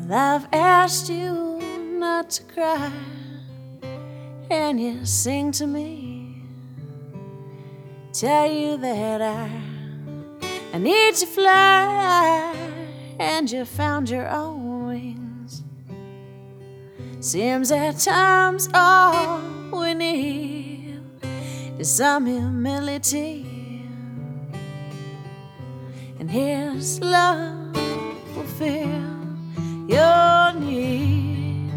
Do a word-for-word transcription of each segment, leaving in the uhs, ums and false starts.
I've asked you not to cry, and you sing to me, tell you that I, I need to fly, and you found your own wings. Seems at times all we need is some humility, and His love will fill your needs.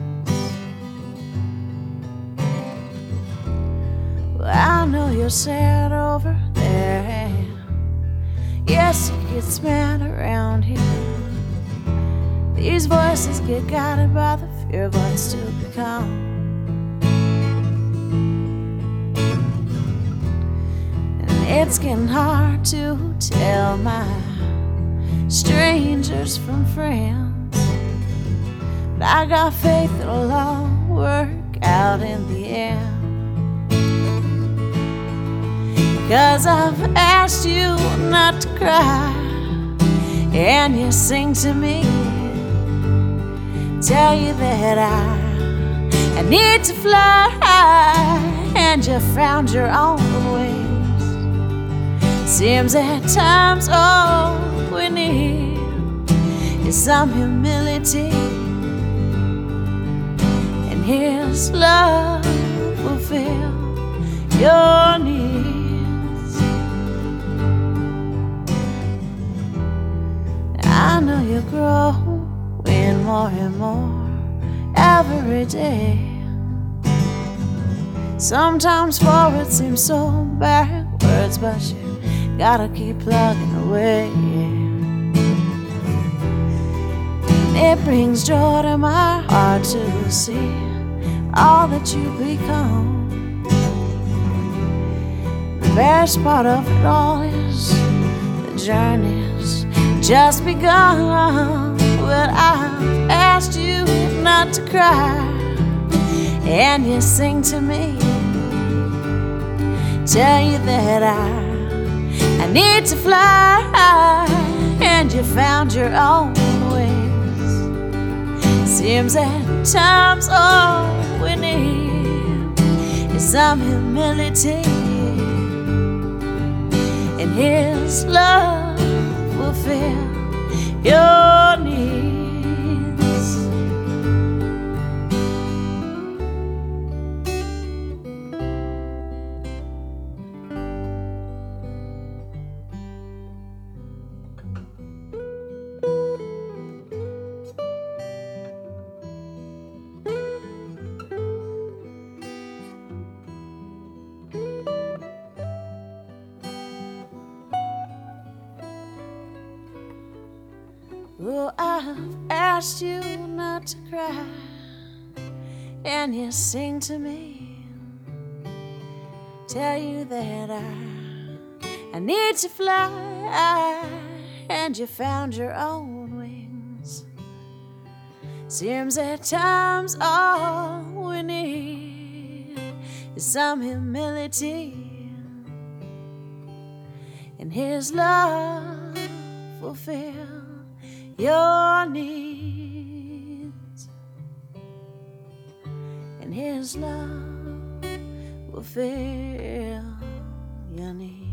Well, I know you're sad over there. Yes, it gets mad around here. These voices get guided by the fear of what's to become. And it's getting hard to tell my strangers from friends, but I got faith it'll all work out in the end. Because I've asked you not to cry, and you sing to me, tell you that I, I need to fly, and you found your own wings. Seems at times all we need is some humility, and His love will fill your needs. I know you're growing more and more every day. Sometimes forward seems so backwards, but you gotta keep plugging away. It brings joy to my heart to see all that you become. The best part of it all is the journey's just begun. Well, I've asked you not to cry, and you sing to me, tell you that I, I need to fly, and you found your own wings. Seems at times all we need is some humility, and His love will fill your needs. Oh, I've asked you not to cry, and you sing to me, tell you that I, I need to fly, and you found your own wings. Seems at times all we need is some humility, and His love will fill your needs, and His love will fill your needs.